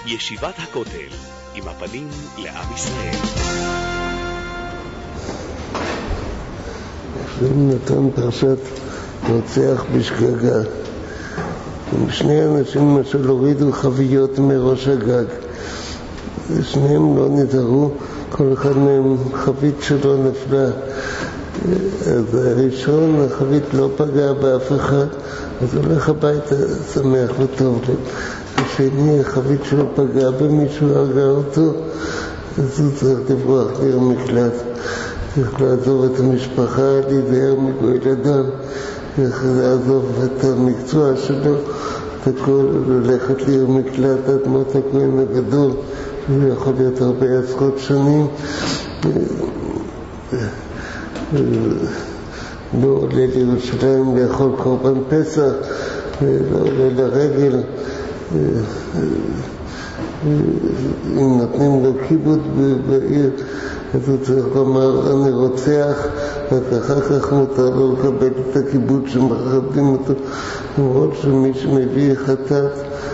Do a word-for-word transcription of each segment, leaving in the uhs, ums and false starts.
ישיבת הכותל, עם הפנים לעם ישראל. נתן פרשת רוצח בשגגה. שני אנשים למשל הורידו חביות מראש הגג, ושניהם לא נזהרו, כל אחד מהם חבית שלו נפלה. אז הראשון, החבית לא פגע באף אחד, אז הולך הביתה שמח וטוב לב. השני, החבית שלו פגע במישהו, הרגע אותו, אז הוא צריך לברוח לעיר מקלט, צריך לעזוב את המשפחה, להיזהר מגואל אדם, צריך לעזוב את המקצוע שלו, את הכל, ללכת לעיר מקלט עד מות הכהן הגדול, זה יכול להיות הרבה עשרות שנים. לא עולה לירושלים לאכול קורבן פסח, לא עולה לרגל, אם נותנים לו כיבוד בעיר, אז הוא צריך לומר אני רוצח, רק אחר כך מותר לו לקבל את הכיבוד שמכבדים אותו, למרות שמי שמביא חטאת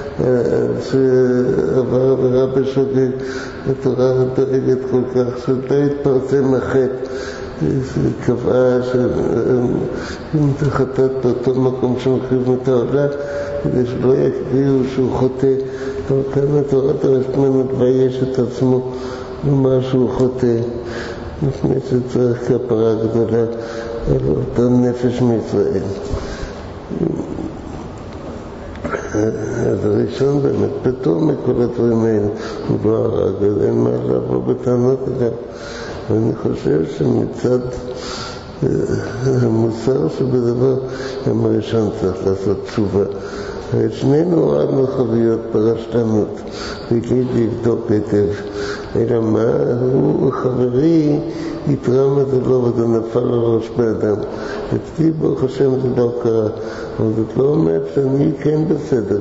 שעבר עבירה בשוגג, התורה דואגת כל כך שלא יתפרסם החטא, קבעה שאם זה חטאת באותו מקום שמחריבים את העולם, כדי שלא יקביעו שהוא חוטא, אבל כאן התורה דורשת ממנו לבייש את עצמו לומר שהוא חוטא, לפני שצריך כפרה גדולה על אותו נפש מישראל. אז הראשון באמת פטור מכל הדברים האלה, הוא לא הרג, אז אין מה לבוא בטענות אליו. ואני חושב שמצד המוסר שבדבר, גם הראשון צריך לעשות תשובה. את שנינו הורדנו חביות ברשלנות, בלי לבדוק היטב. אלא מה, הוא חברי, יתרם את זה לא, וזה נפל על ראש באדם. אצלי ברוך השם זה לא קרה, אבל זאת לא אומרת שאני כן בסדר.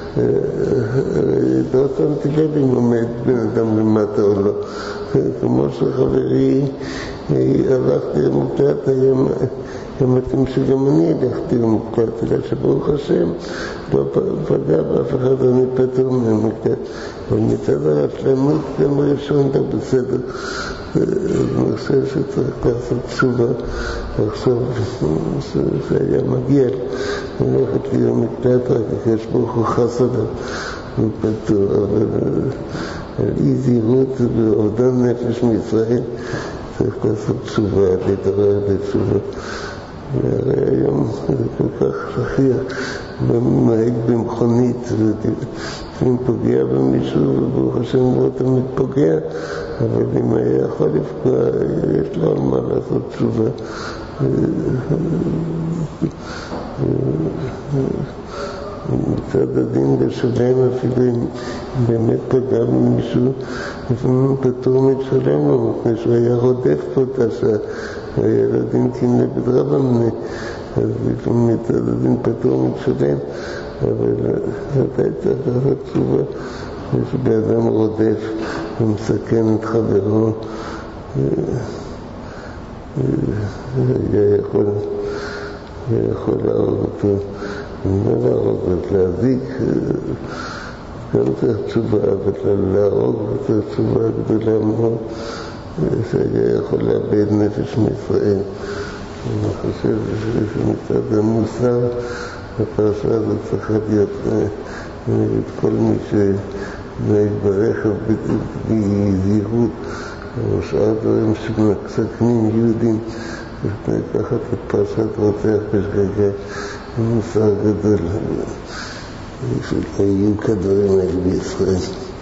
לא שמתי לב אם עומד בן אדם למטה או לא. כמו שחברי הלכתי למוקלט, גם אתם שגם אני הלכתי למוקלט, אלא שברוך השם לא פגע באף אחד, אני פטור מהמוקלט. אבל מצד הרשלנות גם הראשון אתה בסדר. אני חושב שצריך לעשות תשובה, לחשוב שהיה מגיע ללכת לי למקלט, רק הקדוש ברוך הוא חס עליו, הוא פטור. אבל על אי זהירות ואובדן נפש מישראל צריך לעשות תשובה, להתעורר לתשובה. והרי היום זה כל כך שכיח, נוהג במכונית, אם פוגע במישהו, וברוך השם לא תמיד פוגע, אבל אם היה יכול לפגוע, יש לו על מה לעשות תשובה. מצד הדין לשלם, אפילו אם באמת פגע במישהו, לפעמים פטור מצלם לו, מפני שהוא היה רודף פה את השעה, הילדים כנראה בדרבמנה, אז לפעמים מצד הדין פטור מצלם, אבל אתה צריך לעשות תשובה, שבאדם רודף ומסכן את חברו, היה יכול, היה יכול להרוג אותו, לא להרוג, אז להזיק, גם צריך תשובה, אבל להרוג צריך תשובה גדולה מאוד, שהיה יכול לאבד נפש מישראל. אני חושב שמצד המוסר, הפרשה הזאת צריכה להיות נגד כל מי שנוהג ברכב בזהירות, או שאר דברים שמסכנים יהודים, לקחת את פרשת רוצח בשגגה, מוסר גדול, שלא יהיו כדברים האלה בישראל.